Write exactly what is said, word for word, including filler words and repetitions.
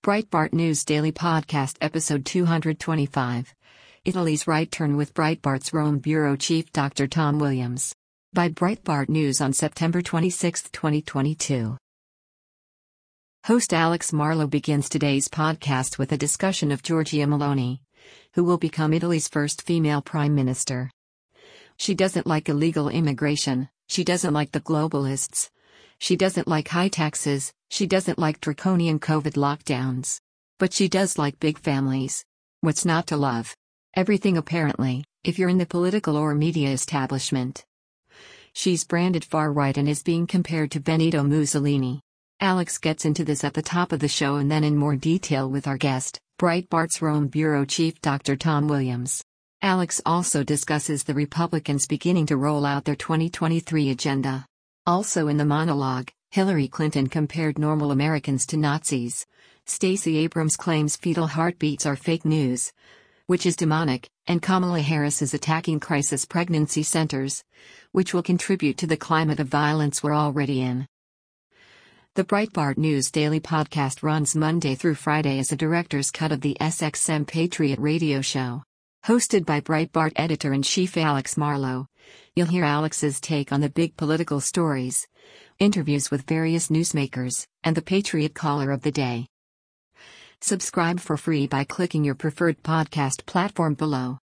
Breitbart News Daily Podcast Episode two twenty-five. Italy's Right Turn with Breitbart's Rome Bureau Chief Doctor Tom Williams. By Breitbart News on September twenty-sixth, twenty twenty-two. Host Alex Marlow begins today's podcast with a discussion of Giorgia Meloni, who will become Italy's first female prime minister. She doesn't like illegal immigration, she doesn't like the globalists. She doesn't like high taxes, she doesn't like draconian COVID lockdowns. But she does like big families. What's not to love? Everything apparently, if you're in the political or media establishment. She's branded far-right and is being compared to Benito Mussolini. Alex gets into this at the top of the show and then in more detail with our guest, Breitbart's Rome Bureau Chief Doctor Tom Williams. Alex also discusses the Republicans beginning to roll out their twenty twenty-three agenda. Also in the monologue, Hillary Clinton compared normal Americans to Nazis. Stacey Abrams claims fetal heartbeats are fake news, which is demonic, and Kamala Harris is attacking crisis pregnancy centers, which will contribute to the climate of violence we're already in. The Breitbart News Daily Podcast runs Monday through Friday as a director's cut of the S X M Patriot radio show. Hosted by Breitbart editor-in-chief Alex Marlow, you'll hear Alex's take on the big political stories, interviews with various newsmakers, and the Patriot Caller of the Day. Subscribe for free by clicking your preferred podcast platform below.